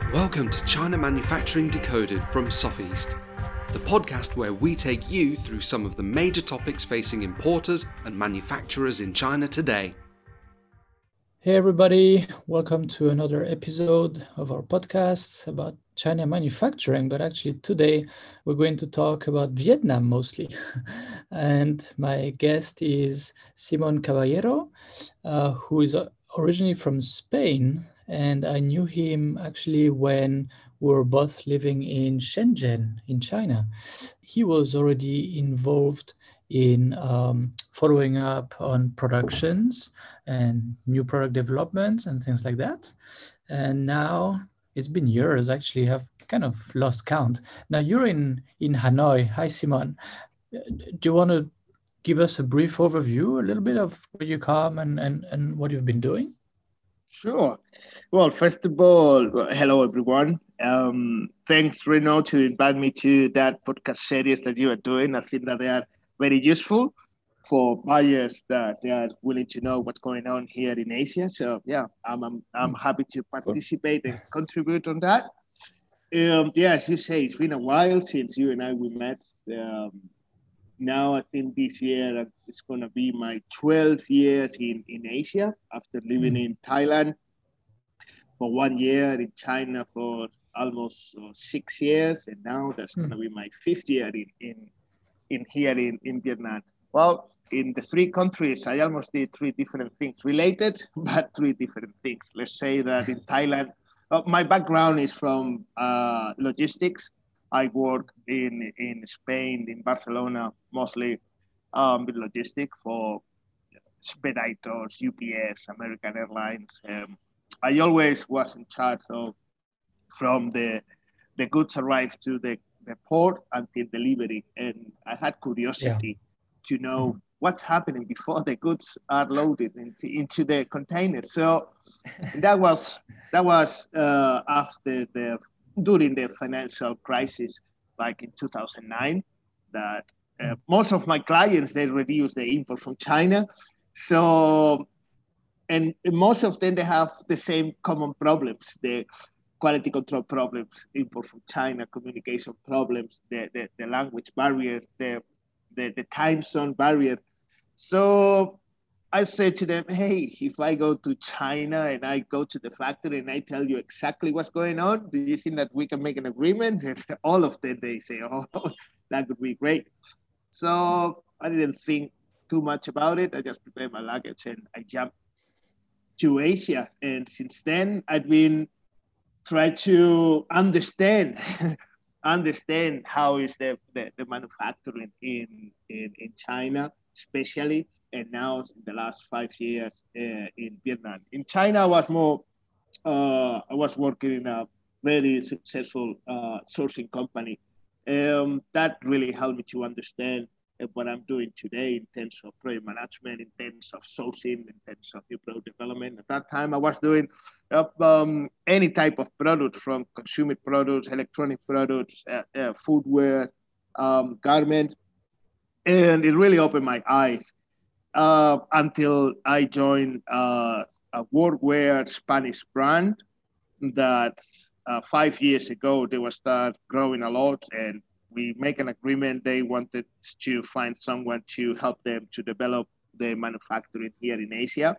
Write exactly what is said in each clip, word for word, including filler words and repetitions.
Welcome to China Manufacturing Decoded from Sofeast, the podcast where we take you through some of the major topics facing importers and manufacturers in China today. Hey everybody, welcome to another episode of our podcast about China manufacturing, but actually today we're going to talk about Vietnam mostly. And my guest is Simon Caballero, uh, who is originally from Spain, and I knew him actually when we were both living in Shenzhen in China. He was already involved in um, following up on productions and new product developments and things like that. And now it's been years, actually, I've kind of lost count. Now you're in, in Hanoi. Hi, Simon. Do you want to give us a brief overview, a little bit of where you come and, and, and what you've been doing? Sure. Well, first of all, well, hello everyone. Um, thanks, Reno, to invite me to that podcast series that you are doing. I think that they are very useful for buyers that they are willing to know what's going on here in Asia. So yeah, I'm I'm, I'm happy to participate and contribute on that. Um, yeah, as you say, it's been a while since you and I we met. Um, now I think this year it's going to be my twelve years in, in Asia after living Mm. in Thailand for one year, in China for almost uh, six years, and now that's going to Mm. be my fifth year in, in, in here in, in Vietnam. Well, in the three countries, I almost did three different things related, but three different things. Let's say that in Thailand, uh, my background is from uh, logistics. I work in in Spain, in Barcelona, mostly um, with logistics for Expeditors, U P S, American Airlines. Um, I always was in charge of from the the goods arrive to the, the port until delivery, and I had Yeah. curiosity to know Mhm. what's happening before the goods are loaded into into the container. So that was that was uh, after the during the financial crisis, like in two thousand nine, that uh, Mm. most of my clients they reduced the import from China. So and most of them they have the same common problems: the quality control problems, import from China, communication problems, the the, the language barrier, the, the the time zone barrier. So I said to them, hey, if I go to China and I go to the factory and I tell you exactly what's going on, do you think that we can make an agreement? And all of them, they say, oh, that would be great. So I didn't think too much about it. I just prepared my luggage and I jumped to Asia. And since then, I've been trying to understand understand how is the, the, the manufacturing in, in, in China, especially, and now in the last five years uh, in Vietnam. In China, I was more, uh, I was working in a very successful uh, sourcing company. Um, that really helped me to understand uh, what I'm doing today in terms of project management, in terms of sourcing, in terms of new product development. At that time, I was doing uh, um, any type of product from consumer products, electronic products, uh, uh, footwear, um, garments, and it really opened my eyes uh, until I joined uh, a workwear Spanish brand that uh, five years ago they were start growing a lot, and we make an agreement. They wanted to find someone to help them to develop the manufacturing here in Asia.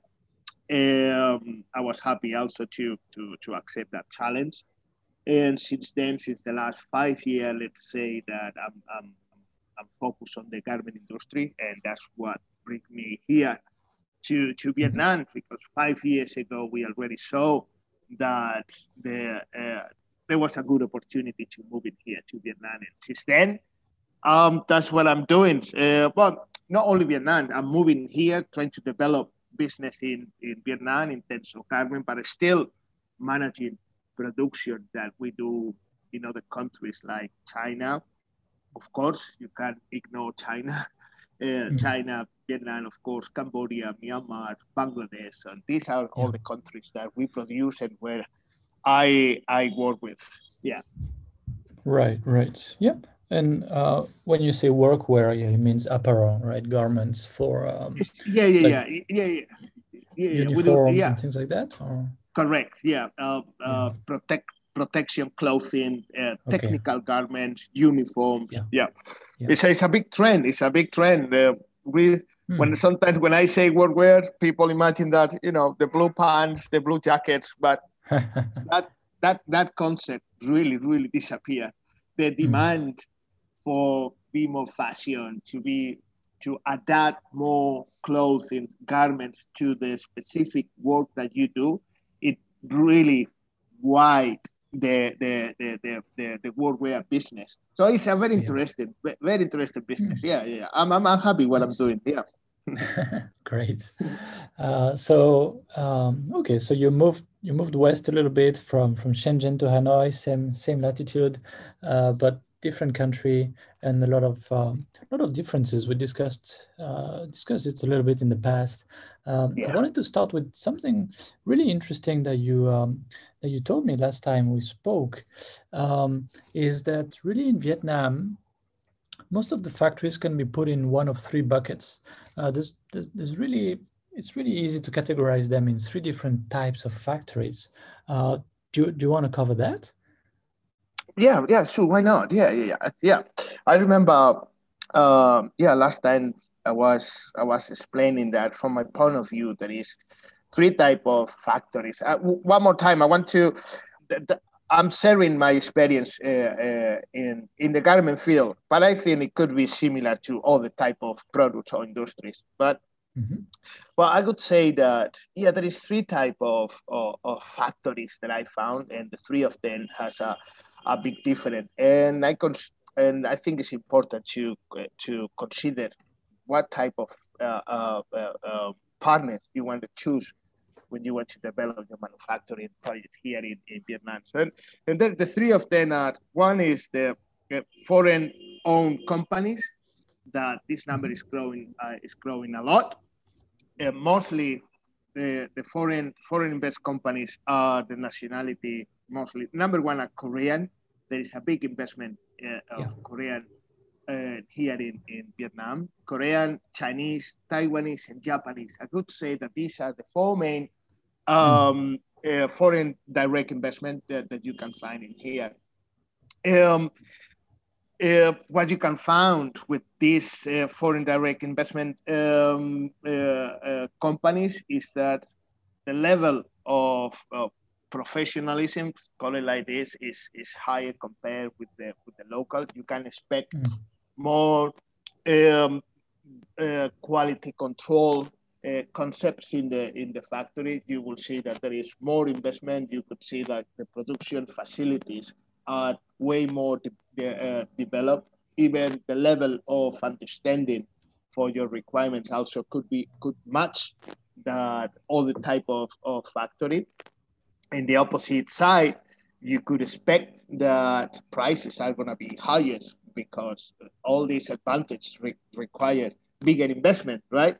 Um, I was happy also to to to accept that challenge. And since then, since the last five years, let's say that I'm I'm I'm focused on the garment industry, and that's what brings me here to, to Mhm. Vietnam, because five years ago we already saw that the, uh, there was a good opportunity to move in here to Vietnam. And since then, um, that's what I'm doing. Uh, but not only Vietnam, I'm moving here, trying to develop business in, in Vietnam in terms of garment, but still managing production that we do in other countries like China. Of course, you can't ignore China. Uh, Mm. China, Vietnam, of course, Cambodia, Myanmar, Bangladesh, and these are all Yeah. the countries that we produce and where I I work with. Yeah, Right, right. Yep. And uh, when you say workwear, yeah, it means apparel, right? Garments for um, yeah, yeah, like yeah, yeah, yeah, yeah, yeah. We do, uniforms yeah, and things like that. Or correct. Yeah, uh, yeah. uh, protect protection clothing, uh, Okay. technical garments, uniforms. Yeah. Yeah, Yeah. it's a, it's a big trend. It's a big trend. Uh, with when Hmm. sometimes when I say workwear, people imagine that you know the blue pants, the blue jackets, but that that that concept really really disappeared. The demand for be more fashion, to be to adapt more clothing, garments to the specific work that you do, it really wide the the the the the, the workwear business. So it's a very Yeah. interesting, ve- very interesting business. Hmm. Yeah, yeah. I'm I'm, I'm happy what I'm Nice. doing. Yeah. Great. Uh, so um, okay, so you moved you moved west a little bit from from Shenzhen to Hanoi, same same latitude, uh, but different country and a lot of um, lot of differences. We discussed uh, discussed it a little bit in the past. Um, I Yeah. wanted to start with something really interesting that you um, that you told me last time we spoke. Um, is that really in Vietnam, most of the factories can be put in one of three buckets. Uh, there's, there's, there's really, it's really easy to categorize them in three different types of factories. Uh, do, you- do you want to cover that? Yeah, yeah, sure. Why not? Yeah, yeah, yeah. yeah. I remember, um, yeah, last time I was I was explaining that from my point of view, there is three type of factories. Uh, w- one more time, I want to. The, the, I'm sharing my experience uh, uh, in in the garment field, but I think it could be similar to other type of products or industries. But Mm-hmm. well, I would say that yeah, there is three type of, of, of factories that I found, and the three of them has a, a big difference. And I con- and I think it's important to to consider what type of uh, uh, uh, uh, partners you want to choose when you want to develop your manufacturing project here in, in Vietnam. So, and, and then the three of them are one is the uh, foreign-owned companies that this number Mm-hmm. is growing uh, is growing a lot uh, mostly the, the foreign foreign invest companies are the nationality mostly number one are Korean. There is a big investment uh, Yeah. of Korean uh, here in, in Vietnam. Korean, Chinese, Taiwanese, and Japanese. I could say that these are the four main Mm. um, uh, foreign direct investment that, that you can find in here. Um, uh, what you can find with these uh, foreign direct investment um, uh, uh, companies is that the level of uh, professionalism, call it like this, is is higher compared with the with the local. You can expect Mm. more um, uh, quality control uh, concepts in the in the factory. You will see that there is more investment. You could see that the production facilities are way more de- uh, developed. Even the level of understanding for your requirements also could be could match that other type of, of factory. In the opposite side, you could expect that prices are going to be higher because all these advantages re- require bigger investment, right?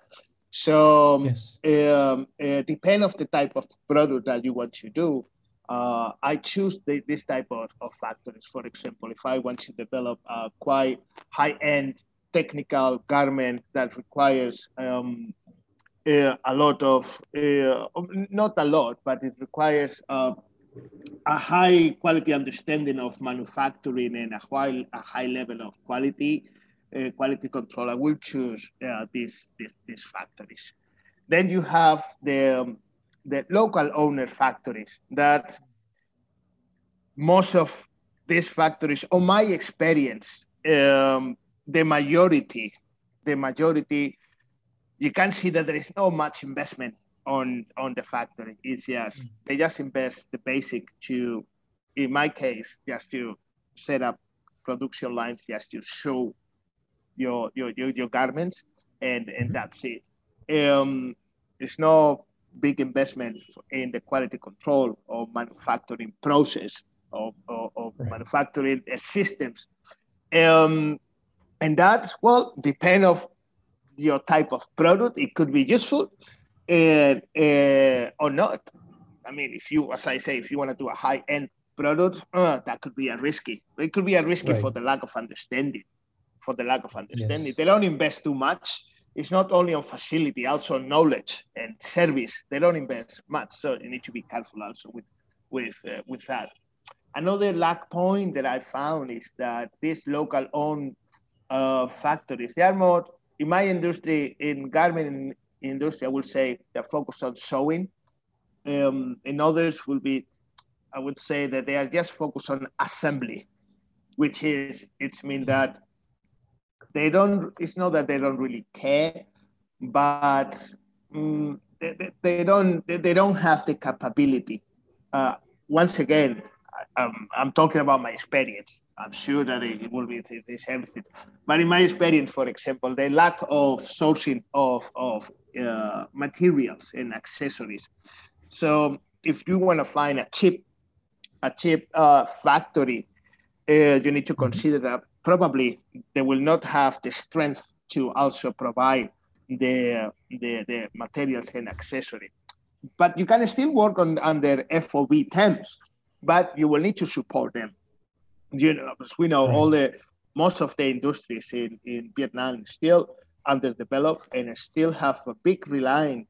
So, Yes. um, uh, depend of the type of product that you want to do. Uh, I choose the, this type of, of factories. For example, if I want to develop a quite high-end technical garment that requires um, uh, a lot of, uh, not a lot, but it requires uh, a high quality understanding of manufacturing and a high, a high level of quality, uh, quality control. I will choose uh, these, these, these factories. Then you have the, um, the local owner factories that most of these factories, on my experience, um, the majority, the majority you can see that there is no much investment on on the factory. It's just they just invest the basic to, in my case, just to set up production lines, just to show your your your, your garments, and and Mm-hmm. that's it. Um, there's no big investment in the quality control or manufacturing process of, of, of Right. manufacturing systems. Um, and that well depend of your type of product. It could be useful and uh, or not. I mean, if you, as I say, if you want to do a high end product, uh, that could be a risky. It could be a risky Right. for the lack of understanding. For the lack of understanding, Yes. they don't invest too much. It's not only on facility, also on knowledge and service. They don't invest much, so you need to be careful also with with uh, with that. Another lack point that I found is that these local-owned uh, factories, they are more, in my industry, in garment industry, I would say they're focused on sewing. Um, in others will be, I would say that they are just focused on assembly, which is, it's mean that they don't, it's not that they don't really care, but um, they, they, they don't, they, they don't have the capability. Uh, once again, I, I'm, I'm talking about my experience. I'm sure that it will be the same thing. But in my experience, for example, the lack of sourcing of, of uh, materials and accessories. So if you want to find a cheap, a cheap uh, factory, uh, you need to consider that probably they will not have the strength to also provide the, the, the materials and accessories. But you can still work on under F O B terms, but you will need to support them. You know, as we know, right. all the most of the industries in, in Vietnam still underdeveloped and still have a big relying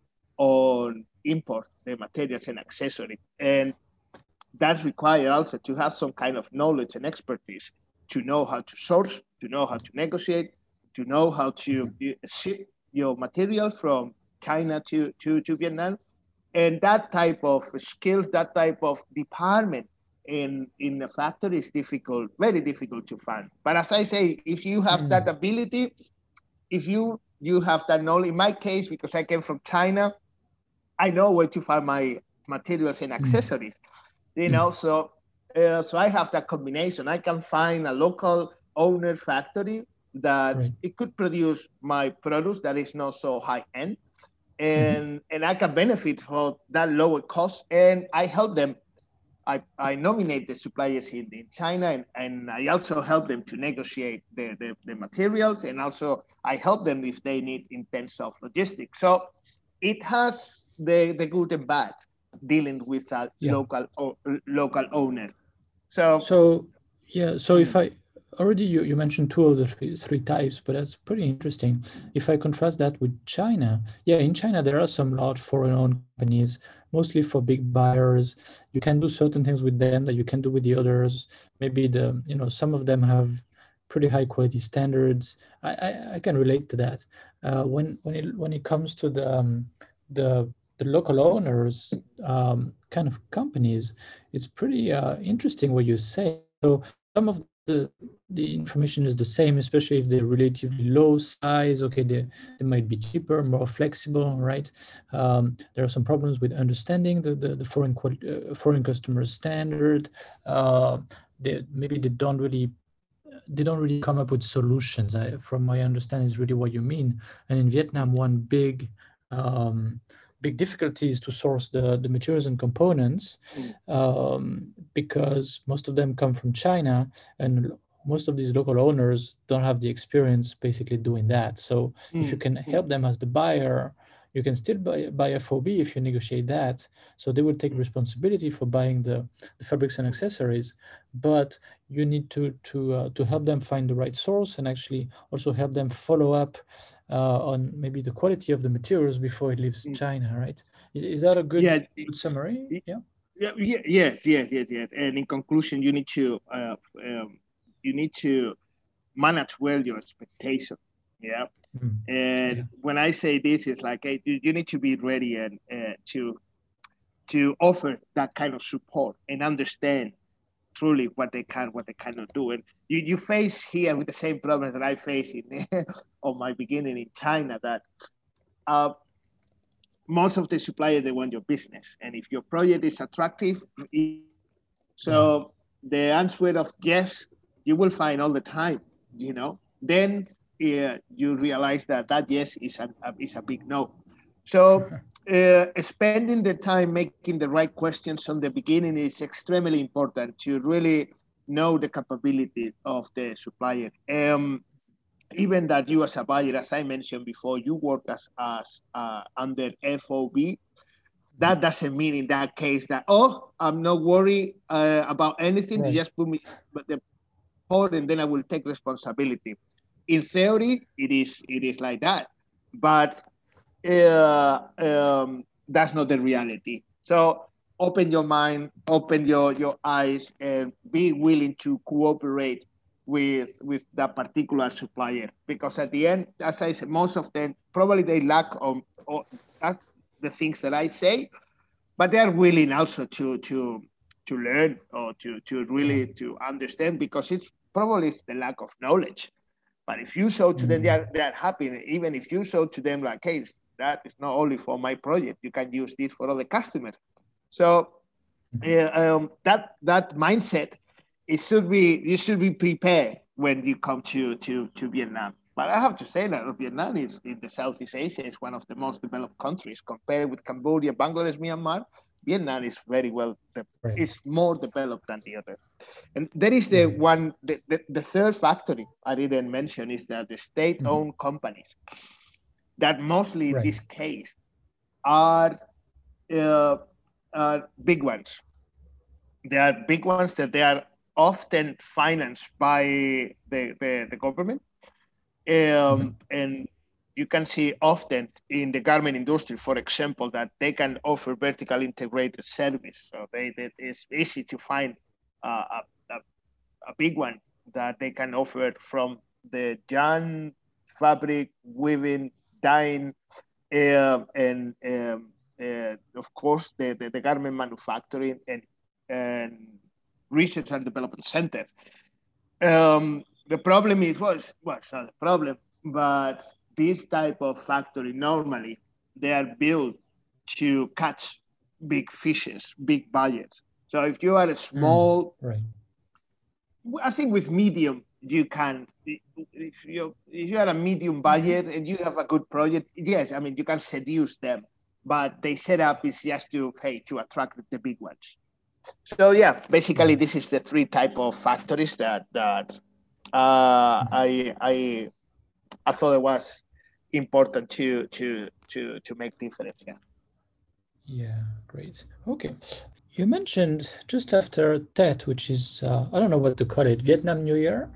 on import the materials and accessories. And that requires also to have some kind of knowledge and expertise to know how to source, to know how to negotiate, to know how to mm-hmm. ship your material from China to, to, to Vietnam. And that type of skills, that type of department in, in the factory is difficult, very difficult to find. But as I say, if you have mm. that ability, if you you have that knowledge, in my case, because I came from China, I know where to find my materials and accessories. Mm. You know, mm. so uh, so I have that combination. I can find a local owner factory that right. it could produce my products that is not so high end. And mm-hmm. and I can benefit from that lower cost, and I help them. I, I nominate the suppliers in, in China, and, and I also help them to negotiate the, the, the materials, and also I help them if they need in terms of logistics. So it has the, the good and bad dealing with a yeah. local o, local owner. So so yeah. So mm-hmm. if I already you, you mentioned two of the three, three types, but that's pretty interesting. If I contrast that with China, yeah, in China there are some large foreign-owned companies, mostly for big buyers. You can do certain things with them that you can do with the others. Maybe the you know some of them have pretty high quality standards. I I, I can relate to that. Uh, when when it when it comes to the um, the the local owners um, kind of companies, it's pretty uh, interesting what you say. So some of the the information is the same, especially if they're relatively low size. Okay, they they might be cheaper, more flexible, right? Um, there are some problems with understanding the the, the foreign uh, foreign customer standard. Uh, they maybe they don't really they don't really come up with solutions. I, from my understanding, is really what you mean. And in Vietnam, one big um, big difficulty is to source the, the materials and components um, because most of them come from China, and most of these local owners don't have the experience basically doing that. So mm. if you can help them as the buyer, you can still buy, buy F O B if you negotiate that. So they will take responsibility for buying the, the fabrics and accessories, but you need to to uh, to help them find the right source and actually also help them follow up uh, on maybe the quality of the materials before it leaves mm. China, right? Is, is that a good, yeah. good summary? Yeah. Yeah. Yeah. Yes. Yes. Yes. Yes. And in conclusion, you need to uh, um, you need to manage well your expectation. Yeah. Mm. And yeah. when I say this, it's like hey, you, you need to be ready and uh, to to offer that kind of support and understand truly what they can, what they cannot do. And you, you face here with the same problems that I face in on my beginning in China, that uh, most of the suppliers, they want your business. And if your project is attractive, so the answer of yes, you will find all the time, you know, then uh, you realize that that yes is a, a, is a big no. So uh, spending the time making the right questions on the beginning is extremely important to really know the capability of the supplier. Um, even that you as a buyer, as I mentioned before, you work as, as uh, under F O B, that doesn't mean in that case that, oh, I'm not worried uh, about anything. Right. You just put me the report and then I will take responsibility. In theory, it is it is like that, but uh, um, that's not the reality. So open your mind, open your, your eyes, and be willing to cooperate with with that particular supplier. Because at the end, as I said, most of them probably they lack on, on the things that I say, but they're willing also to to to learn or to to really Yeah. to understand, because it's probably the lack of knowledge. But if you show to them, they Mm. are they are happy. Even if you show to them like, hey, that is not only for my project, you can use this for other customers. So uh, um, that that mindset, it should be you should be prepared when you come to to to Vietnam. But I have to say that Vietnam is in the Southeast Asia is one of the most developed countries compared with Cambodia, Bangladesh, Myanmar. Vietnam is very well, Right. is more developed than the other. And there is the Right. one, the, the, the third factory I didn't mention is that the Mhm. state-owned companies that mostly in Right. this case are uh, uh, big ones. They are big ones that they are often financed by the, the, the government. Um, Mhm. and you can see often in the garment industry, for example, that they can offer vertical integrated service. So they, they it's easy to find uh, a, a, a big one that they can offer from the yarn, fabric, weaving, dyeing, uh, and um, uh, of course the, the, the garment manufacturing and, and research and development centers. Um, the problem is, well, it's, well, it's not a problem, but this type of factory normally they are built to catch big fishes, big budgets. So if you are a Mm. small, Right. I think with medium you can. If you if you are a medium Okay. budget and you have a good project, yes, I mean you can seduce them, but they set up is just to hey to attract the big ones. So yeah, basically Yeah. this is the three type of factories that that uh, Mhm. I I I thought it was important to to to to make difference. Yeah. Yeah. Great. Okay. You mentioned just after Tet, which is uh, I don't know what to call it, Vietnam New Year.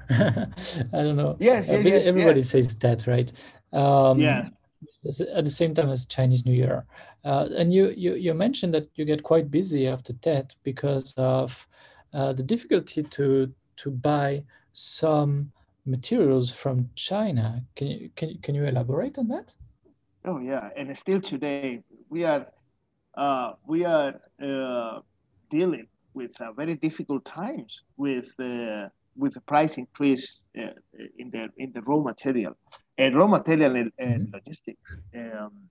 I don't know. Yes, Uh, yes, but yes, yes. everybody says Tet, right? Yeah. Um, it's at the same time as Chinese New Year. Uh, and you, you you mentioned that you get quite busy after Tet because of uh, the difficulty to to buy some materials from China. Can you can you- can you elaborate on that? Oh yeah. And still today we are uh, we are uh, dealing with uh, very difficult times with uh, with the price increase uh, in the in the raw material and raw material and, and Hmm. logistics. Um,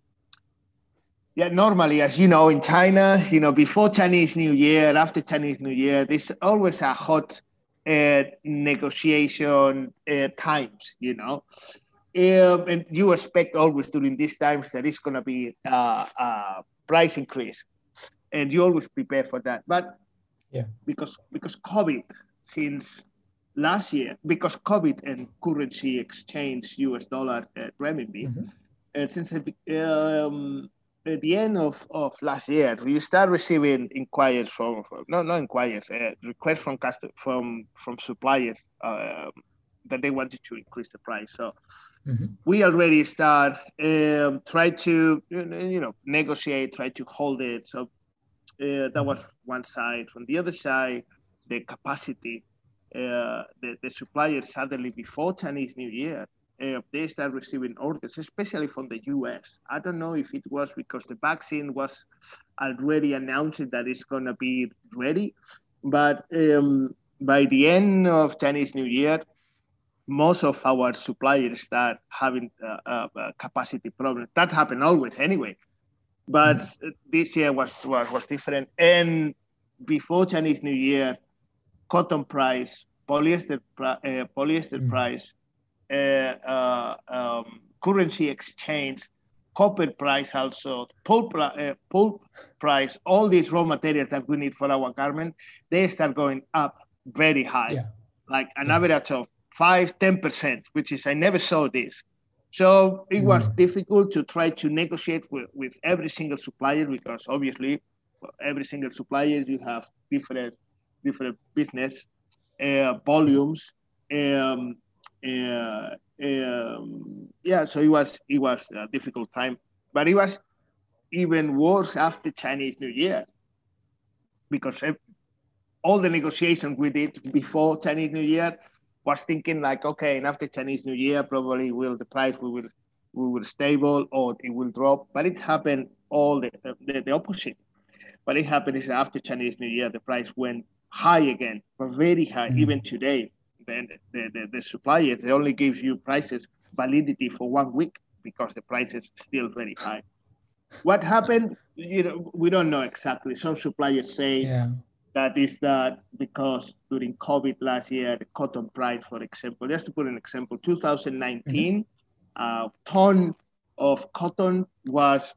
yeah, normally, as you know, in China, you know, before Chinese New Year, after Chinese New Year, there's always a hot uh, negotiation uh, times, you know. Um, and you expect always during these times that it's going to be uh, a price increase, and you always prepare for that. But Yeah. because because COVID since last year, because COVID and currency exchange U S dollar uh, renminbi, Hmm. uh, since the, um, at the end of, of last year, we start receiving inquiries from, from no not inquiries, uh, requests from custom, from from suppliers uh, that they wanted to increase the price. So Hmm. we already start um, try to you know negotiate, try to hold it. So uh, that was Hmm. one side. From the other side, the capacity, uh, the, the suppliers suddenly before Chinese New Year, uh, they start receiving orders, especially from the U S. I don't know if it was because the vaccine was already announced that it's going to be ready, but um, by the end of Chinese New Year, most of our suppliers start having uh, uh, uh, capacity problems. That happened always anyway, but Hmm. this year was, was was different. And before Chinese New Year, cotton price, polyester uh, polyester Mm. price, uh, uh, um, currency exchange, copper price also, pulp uh, pulp price, all these raw materials that we need for our garment, they start going up very high, Yeah. like an Yeah. average of five, ten percent, which is I never saw this. So it was Mm. difficult to try to negotiate with, with every single supplier because obviously every single supplier you have different different business uh, volumes. Um, uh, um, yeah, so it was it was a difficult time, but it was even worse after Chinese New Year because all the negotiations we did before Chinese New Year was thinking like, okay, and after Chinese New Year, probably will the price we will we will stable or it will drop. But it happened all the, the, the opposite. What it happened is after Chinese New Year, the price went high again, but very high. Mm. Even today, the, the, the, the suppliers, they only give you prices validity for one week because the price is still very high. What happened, you know, we don't know exactly. Some suppliers say yeah. that is that because during COVID last year, the cotton price, for example, just to put an example, two thousand nineteen, mm-hmm. uh, ton of cotton was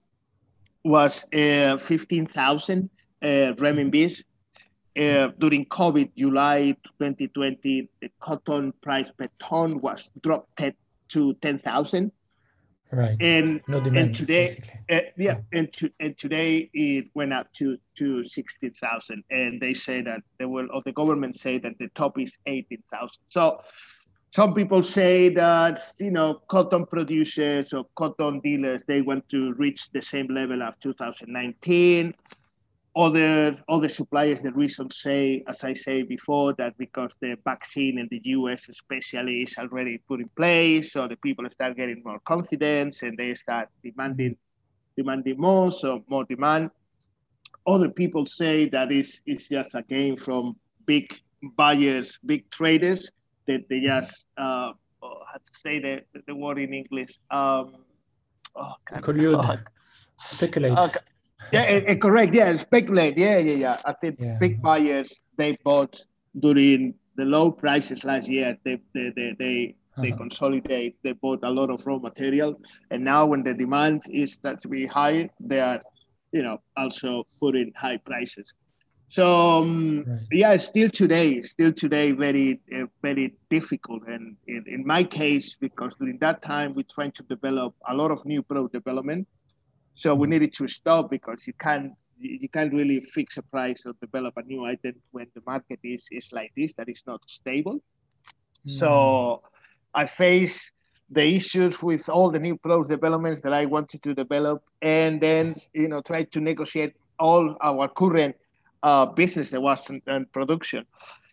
was uh, fifteen thousand uh, renminbi. Uh, during COVID, July twenty twenty, the cotton price per ton was dropped to ten thousand. Right. And, no demand, and today, uh, yeah, yeah, and, to, and today it went up to, to sixteen thousand. And they say that they will, or the government say that the top is eighteen thousand. So some people say that, you know, cotton producers or cotton dealers, they want to reach the same level of two thousand nineteen. Other, other suppliers, the reason say, as I say before, that because the vaccine in the U S especially is already put in place, so the people start getting more confidence and they start demanding, mm-hmm. demanding more, so more demand. Other people say that it's, it's just a game from big buyers, big traders, that they just, uh, oh, how to say the, the word in English? Um, oh, God. Speculate. Okay. Yeah, correct. Yeah, speculate. Yeah, yeah, yeah. I think yeah. big buyers, they bought during the low prices last year. They they they they, uh-huh. they consolidate. They bought a lot of raw material, and now when the demand is that to be high, they are, you know, also putting high prices. So um, right. yeah, still today, still today, very uh, very difficult. And in, in my case, because during that time we're trying to develop a lot of new product development. So we needed to stop because you can't you can't really fix a price or develop a new item when the market is, is like this, that is not stable. Mm. So I face the issues with all the new product developments that I wanted to develop, and then you know try to negotiate all our current uh, business that was in, in production.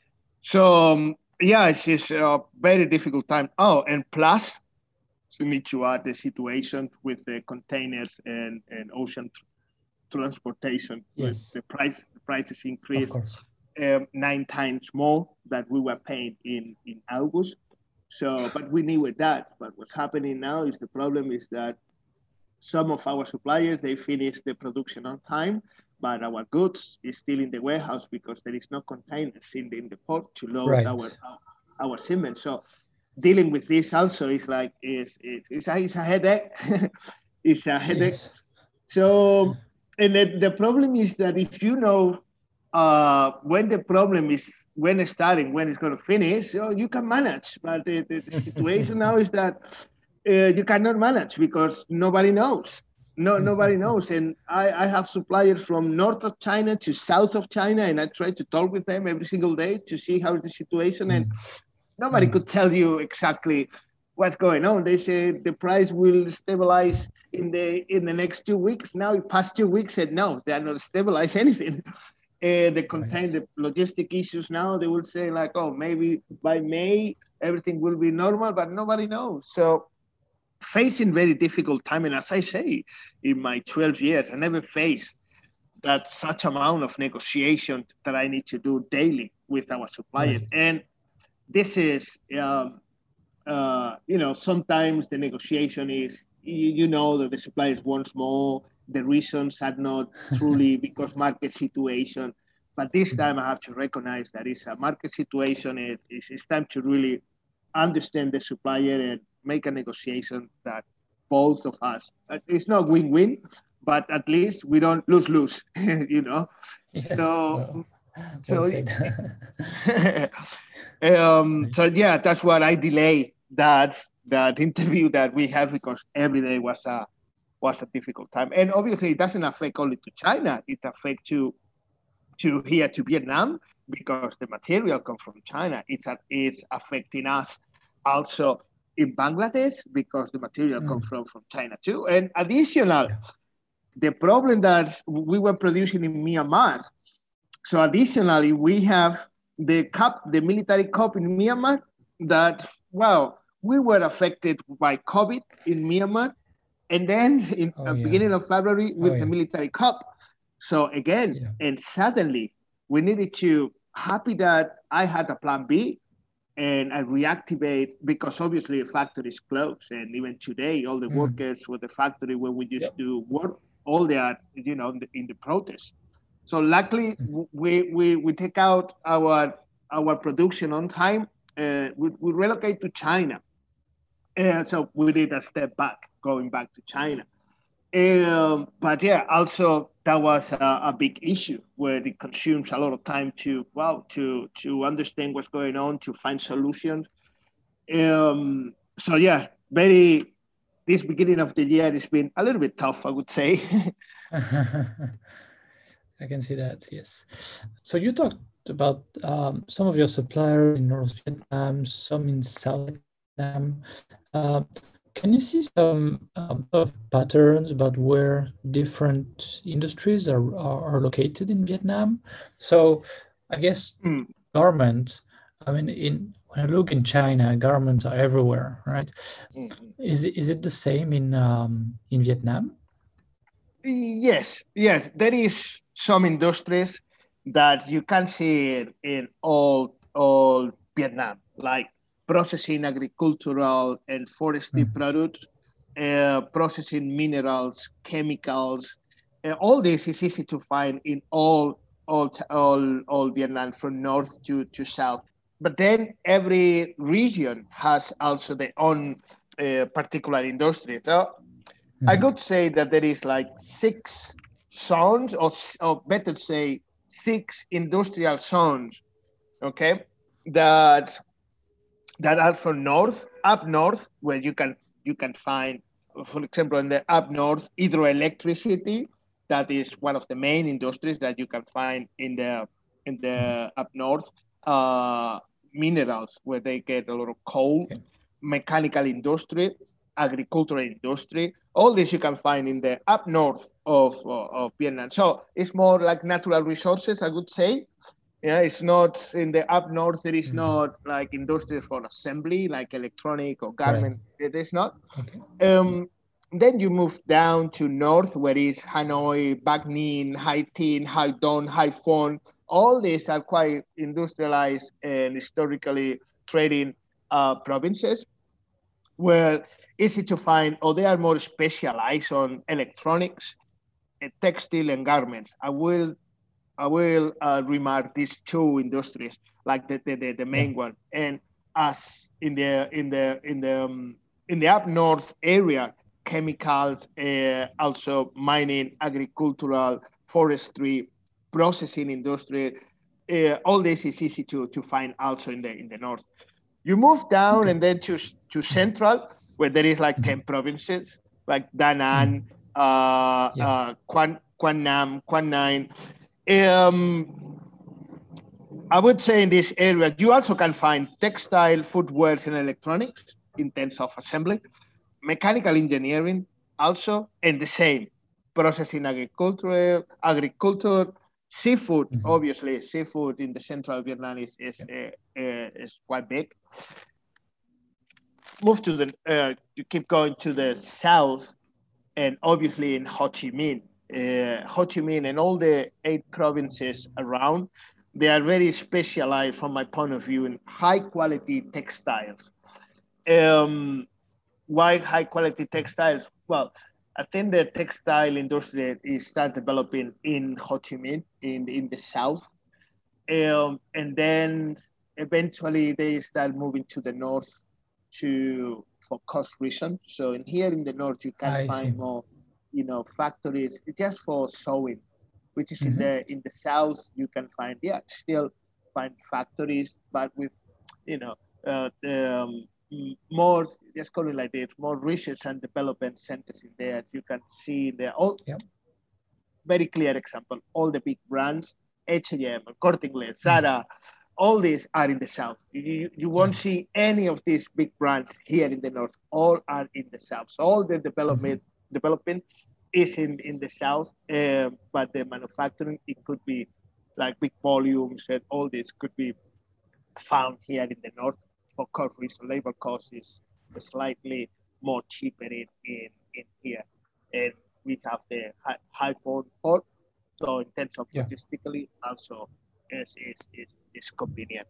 So um, yeah, it's just a very difficult time. Oh, and plus. We need to add the situation with the containers and, and ocean tr- transportation. Yes. The price the prices increased um, nine times more than we were paying in, in August. So, but we knew that. But what's happening now is the problem is that some of our suppliers, they finish the production on time, but our goods is still in the warehouse because there is no containers in the, in the port to load right. our, our our shipment. So dealing with this also is like is is it's a, it's a headache. It's a headache. Yes. So and the, the problem is that if you know uh, when the problem is when it's starting, when it's going to finish, so you can manage. But the, the, the situation now is that uh, you cannot manage because nobody knows. No, nobody knows. And I, I have suppliers from north of China to south of China, and I try to talk with them every single day to see how is the situation. Mm. And nobody mm. could tell you exactly what's going on. They say the price will stabilize in the in the next two weeks. Now, past two weeks said no, they are not stabilize anything. Uh, they contain right. the logistic issues now. They will say like, oh, maybe by May everything will be normal, but nobody knows. So facing very difficult time. And as I say, in my twelve years, I never faced that such amount of negotiation that I need to do daily with our suppliers. Right. And this is, um, uh, you know, sometimes the negotiation is, you, you know, that the suppliers want more. The reasons are not truly because market situation. But this time I have to recognize that it's a market situation. It, it's, it's time to really understand the supplier and make a negotiation that both of us, it's not win-win, but at least we don't lose-lose, you know? Yes. So, well, so, um, so yeah, that's what I delay that that interview that we had because every day was a was a difficult time. And obviously it doesn't affect only to China, it affects to to here to Vietnam because the material comes from China. It's a, it's affecting us also in Bangladesh because the material mm. comes from, from China too. And additional, yeah. the problem that we were producing in Myanmar, So additionally, we have the COP, the military COP in Myanmar that, well, we were affected by COVID in Myanmar. And then in Oh, the yeah. beginning of February with Oh, the yeah. military COP. So again, Yeah. and suddenly we needed to, happy that I had a plan B and I reactivate because obviously the factory is closed. And even today, all the Mm. workers with the factory where we used Yep. to work, all they are, you know, in the, in the protest. So luckily, Mm. we, we, we take out our our production on time. Uh, we, we relocate to China. Uh, so we did a step back, going back to China. Um, but yeah, also that was a, a big issue where it consumes a lot of time to, well, to to understand what's going on, to find solutions. Um, so yeah, very this beginning of the year has been a little bit tough, I would say. I can see that, yes. So you talked about um, some of your suppliers in North Vietnam, some in South Vietnam. Uh, can you see some um, sort of patterns about where different industries are, are, are located in Vietnam? So I guess Mm. garment, I mean, in when I look in China, garments are everywhere, right? Mhm. Is it, is it the same in um, in Vietnam? Yes, yes, there is some industries that you can see in, in all all Vietnam, like processing agricultural and forestry Mm. products, uh, processing minerals, chemicals. Uh, all this is easy to find in all all all all Vietnam from north to to south. But then every region has also their own uh, particular industry. So I Mhm. could say that there is like six zones, or, or better say six industrial zones, okay, that that are from north, up north, where you can you can find, for example, in the up north, hydroelectricity. That is one of the main industries that you can find in the in Mhm. the up north. Uh, Minerals, where they get a lot of coal, Okay. mechanical industry, agricultural industry. All this you can find in the up north of uh, of Vietnam. So it's more like natural resources, I would say. Yeah, it's not in the up north. There is Mhm. not like industries for assembly, like electronic or Right. garment. It is not. Okay. Um, then you move down to north, where is Hanoi, Bac Ninh, Hai Tinh, Hai Don, Hai Phong. All these are quite industrialized and historically trading uh, provinces, where easy to find, or they are more specialized on electronics, uh, textile, and garments. I will I will uh, remark these two industries, like the, the, the, the Yeah. main one. And as in the in the in the um, in the up north area, chemicals, uh, also mining, agricultural, forestry, processing industry, uh, all this is easy to to find also in the in the north. You move down Okay. and then to to Mhm. central, where there is like ten Mhm. provinces, like Da Nang, Mm. uh, Yeah. uh, Quan Quan Nam, Quan Nine. Um, I would say in this area, you also can find textile, footwear, and electronics in terms of assembly, mechanical engineering also, and the same processing agriculture, agriculture, seafood. Mhm. Obviously, seafood in the central Vietnam is is, Yeah. uh, uh, is quite big. Move to the uh, you keep going to the south, and obviously in Ho Chi Minh, uh, Ho Chi Minh and all the eight provinces around, they are very specialized from my point of view in high quality textiles. Um, why high quality textiles? Well, I think the textile industry is start developing in Ho Chi Minh in in the south, um, and then eventually they start moving to the north to for cost reason. So in here in the north, you can I see. find more, you know, factories just for sewing, which is in Mhm. the in the south. You can find, yeah, still find factories, but with, you know, uh, um, more, let's call it like this, more research and development centers in there. You can see there all Yeah. very clear example. All the big brands, H and M, Corte Inglés, Mm. Zara, all these are in the south. You, you Yeah. won't see any of these big brands here in the north. All are in the south. So all the Mhm. development development is in, in the south, uh, but the manufacturing, it could be like big volumes and all this could be found here in the north for cost reason. Labor cost is slightly more cheaper in, in, in here. And we have the high, high port, so in terms of Yeah. logistically also is, is, is, is convenient.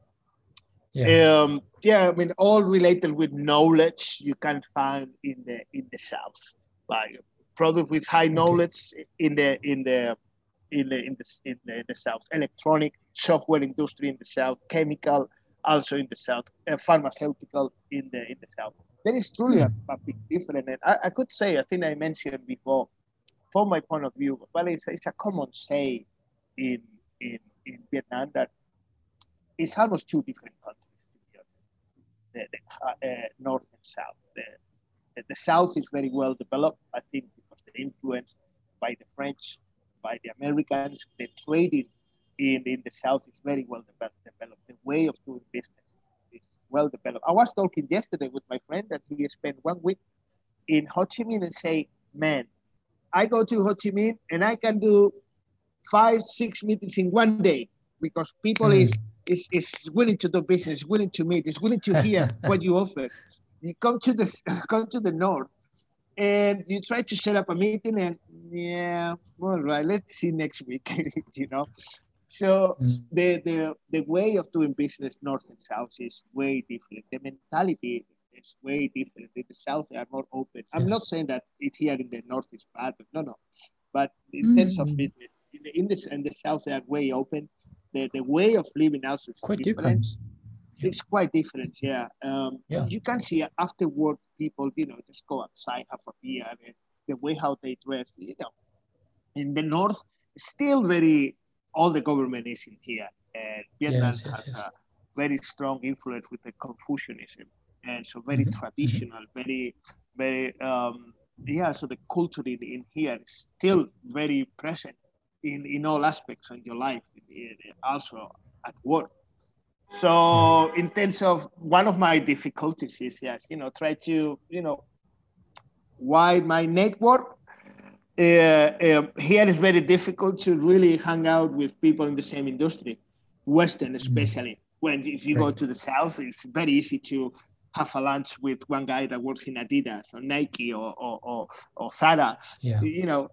Yeah. Um, yeah, I mean, all related with knowledge you can find in the in the south, like product with high Okay. knowledge in the in the in the in the in the, in the south, electronic software industry in the south, chemical also in the south, uh, pharmaceutical in the in the south. There is truly Hmm. a, a big difference, and I, I could say I think I mentioned before, from my point of view, well, it's, it's a common say in in in Vietnam that it's almost two different countries, to be honest, the, the uh, north and south. The, the, the south is very well developed, I think, because they're influenced by the French, by the Americans. The trading in, in the south is very well developed. The way of doing business is well developed. I was talking yesterday with my friend that he spent one week in Ho Chi Minh and say, man, I go to Ho Chi Minh and I can do five, six meetings in one day because people Hmm. is is, is willing to do business, willing to meet, is willing to hear what you offer. You come to the come to the north and you try to set up a meeting and yeah, all right, let's see next week, you know. So Hmm. the the the way of doing business north and south is way different. The mentality is way different. In the south they are more open. I'm not Yes. saying that it here in the north is bad, but no, no. But in terms of Hmm. business, in the in the, in the south they are way open. The the way of living also is Quite different. different. Yeah. It's quite different, yeah. Um, Yeah. you can see after work people, you know, just go outside, have a beer, and the way how they dress, you know. In the north, still very, all the government is in here, and Vietnam Yes. Yes. has Yes. a very strong influence with the Confucianism, and so very Hmm. Hmm. traditional, very, very, um, yeah. So the culture in, in here is still very present in, in all aspects of your life, in, in, also at work. Yeah. So in terms of one of my difficulties is yes, you know, try to, you know, wide my network. Uh, uh, here is very difficult to really hang out with people in the same industry, Western Hmm. especially. When if you go Right. to the South, it's very easy to have a lunch with one guy that works in Adidas or Nike or or, or, or Zara, Yeah. you know.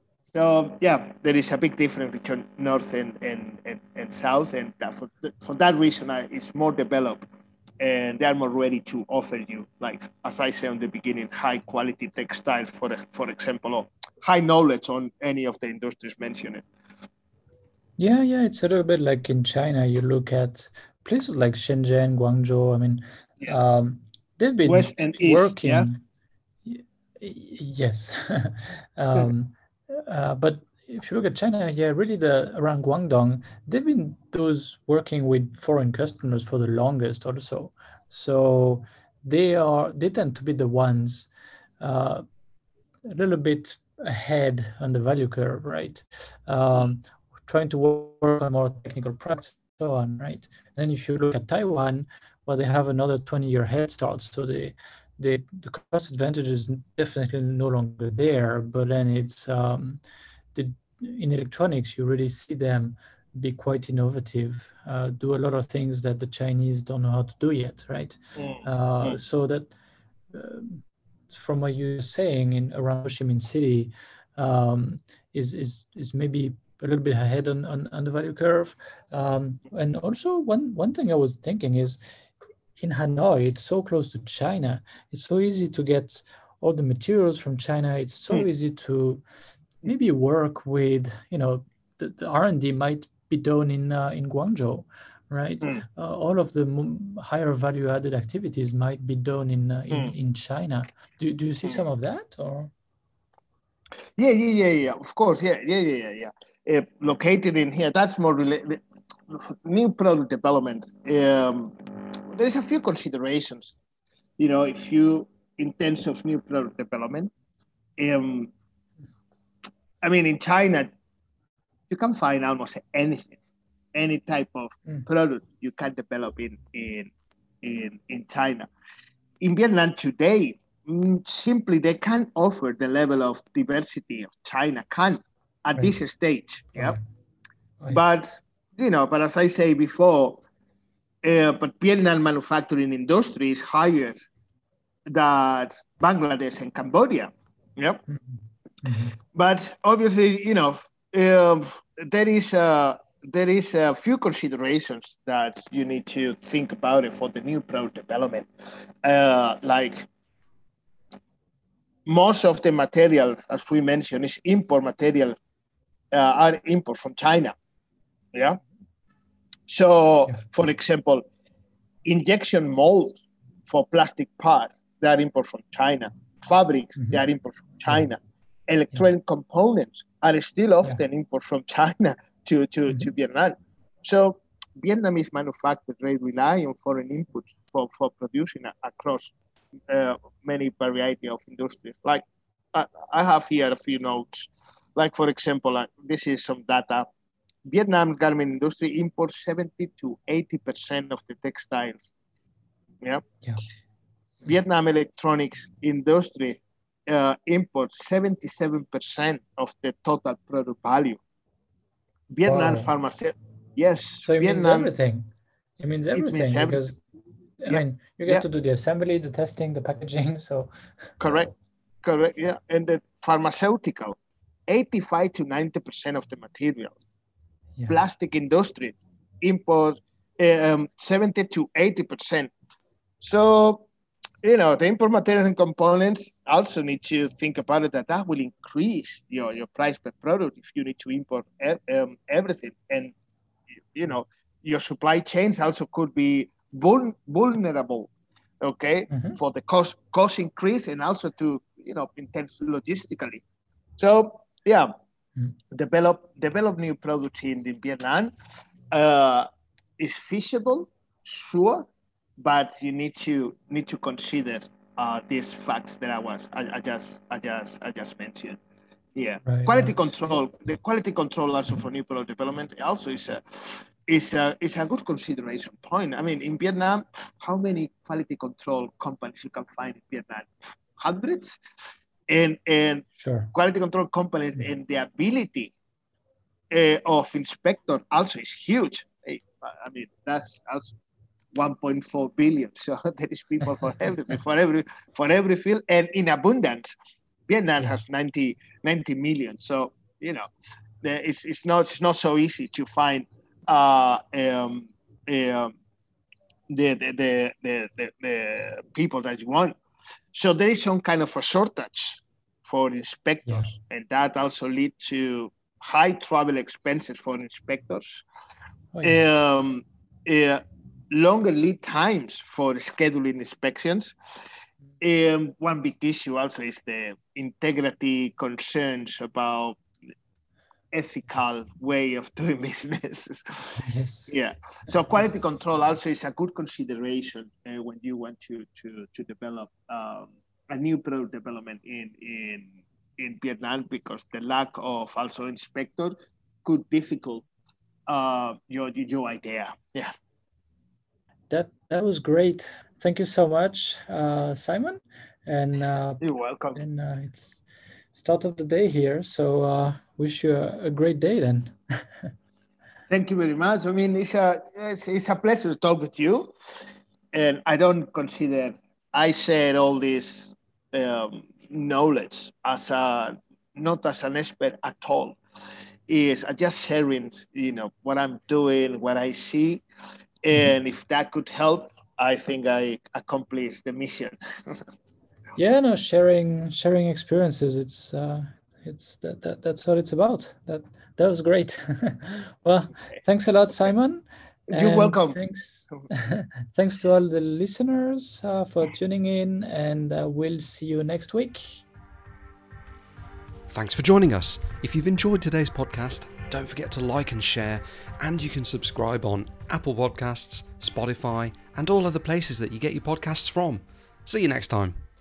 So yeah, there is a big difference between North and and, and, and South, and that for, for that reason, I, it's more developed and they are more ready to offer you, like as I said in the beginning, high quality textiles, for for example, or high knowledge on any of the industries mentioned. Yeah. Yeah. It's a little bit like in China. You look at places like Shenzhen, Guangzhou. I mean, Yeah, um, they've been West and East. Yeah. working. y- Yes. um, uh, but if you look at China, yeah, really the around Guangdong, they've been those working with foreign customers for the longest also. So they are they tend to be the ones uh, a little bit ahead on the value curve, right? Um, trying to work on more technical products and so on, right? And then if you look at Taiwan, well, they have another twenty year head start, so they the the cost advantage is definitely no longer there. But then it's um, the in electronics you really see them be quite innovative, uh, do a lot of things that the Chinese don't know how to do yet, right? Mm, Uh, mm, so that uh, from what you're saying in around Ho Chi Minh City um, is is is maybe a little bit ahead on, on, on the value curve. Um, and also one one thing I was thinking is in Hanoi, it's so close to China. It's so easy to get all the materials from China. It's so mm, easy to maybe work with, you know, the, the R and D might be done in uh, in Guangzhou, right? mm, Uh, all of the m- higher value added activities might be done in uh, in mm, in China. Do do you see some mm. of that or? Yeah, yeah, yeah, yeah. Of course, yeah, yeah, yeah, yeah. yeah. Uh, located in here, that's more related. New product development. Um, there's a few considerations. You know, if you in terms of new product development, um, I mean, in China, you can find almost anything, any type of Mm, product you can develop in in in, in China. In Vietnam today, mm, simply they can't offer the level of diversity of China can at right. this stage. Oh Yeah, yeah. Oh yeah. but you know, but as I say before, uh, but Vietnam manufacturing industry is higher than Bangladesh and Cambodia. Yep. Mm-hmm. Mm-hmm. But obviously, you know, um, there is a there is a few considerations that you need to think about it for the new product development. Uh, like most of the material, as we mentioned, is import material, uh, are import from China. Yeah. So, Yeah. for example, injection molds for plastic parts, they are import from China. Fabrics, Mm-hmm. they are import from Yeah. China. Electronic yeah. components are still often yeah. import from China to, to, mm-hmm. to Vietnam. So Vietnamese manufacturers they rely on foreign inputs for, for producing across uh, many variety of industries. Like I, I have here a few notes. Like for example, like, this is some data. Vietnam garment industry imports seventy to eighty percent of the textiles. Yeah. Yeah. Vietnam electronics industry uh, imports seventy-seven percent of the total product value. Vietnam Wow. pharmaceutical. Yes. So it Vietnam, means everything. It means everything it means because everything. I yeah. mean you get yeah. to do the assembly, the testing, the packaging. So correct, correct. Yeah, and the pharmaceutical, eighty-five to ninety percent of the materials. Yeah. Plastic industry import um, seventy to eighty percent. So, you know, the import materials and components also need to think about it that that will increase your, your price per product if you need to import um, everything. And, you know, your supply chains also could be vul- vulnerable, okay, mm-hmm. for the cost cost increase and also to, you know, intense logistically. So, yeah, mm-hmm. develop develop new products in, in Vietnam uh, is feasible, sure, but you need to need to consider uh, these facts that I was I, I just I just I just mentioned. Yeah, right, quality right. control. The quality control also for new product development also is a is a is a good consideration point. I mean, in Vietnam, how many quality control companies you can find in Vietnam? Hundreds, and and sure. quality control companies mm-hmm. and the ability uh, of inspector also is huge. I mean, that's also one point four billion. So there is people for everything, for every for every field, and in abundance. Vietnam yeah. has ninety, ninety million. So you know, there, it's it's not it's not so easy to find uh, um, um, the, the, the the the the people that you want. So there is some kind of a shortage for inspectors, yeah. and that also leads to high travel expenses for inspectors. Oh, yeah. um, uh, longer lead times for scheduling inspections. Um, one big issue also is the integrity concerns about ethical way of doing business. Yes. Yeah. So quality control also is a good consideration uh, when you want to to to develop um, a new product development in in in Vietnam, because the lack of also inspector could difficult uh, your your idea. Yeah. That that was great. Thank you so much, uh, Simon. And uh, you're welcome. And uh, it's start of the day here, so uh, wish you a, a great day then. Thank you very much. I mean, it's a it's, it's a pleasure to talk with you, and I don't consider I said all this um, knowledge as a not as an expert at all. Is just sharing, you know, what I'm doing, what I see, and mm-hmm. if that could help, I think I accomplished the mission. Yeah, no, sharing sharing experiences. It's uh, it's that, that that's what it's about. That that was great. Well, okay. Thanks a lot, Simon. You're and welcome. Thanks. Thanks to all the listeners uh, for tuning in, and uh, we'll see you next week. Thanks for joining us. If you've enjoyed today's podcast, don't forget to like and share, and you can subscribe on Apple Podcasts, Spotify, and all other places that you get your podcasts from. See you next time.